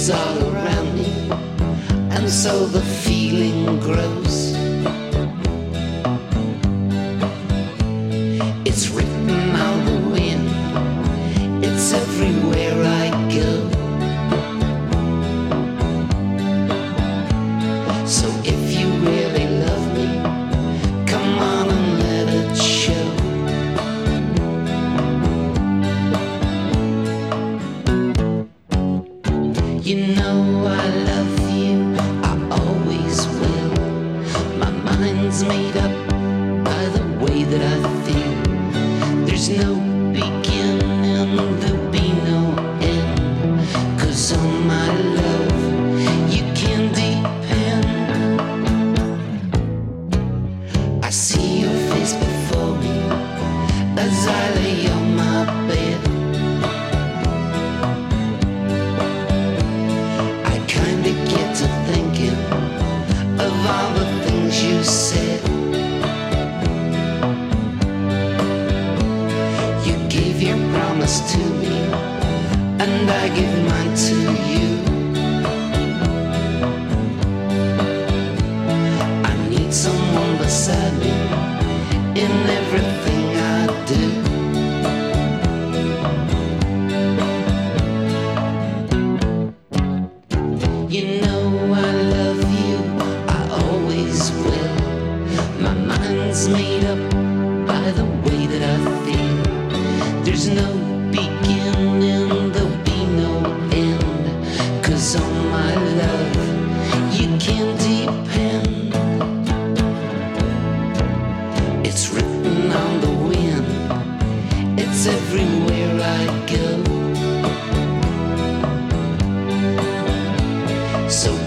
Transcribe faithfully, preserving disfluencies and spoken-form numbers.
is all around me, and so the feeling grows. It's written on the wind, it's everywhere I go. So if you really love me, come on and let it show. You know I love you, I always will. My mind's made up by the way that I feel. There's no beginning, there'll be no end, 'cause on my love you can depend. I see your face before me as I lay on my bed. I kinda get to thinking of all the things you said. You gave your promise to me, and I give mine to you. I need someone beside me in everything I do. You know I love you, I always will. My mind's made up by the way that I feel. There's no beginning, there'll be no end, 'cause on my love you can depend. It's written on the wind, it's everywhere I go. So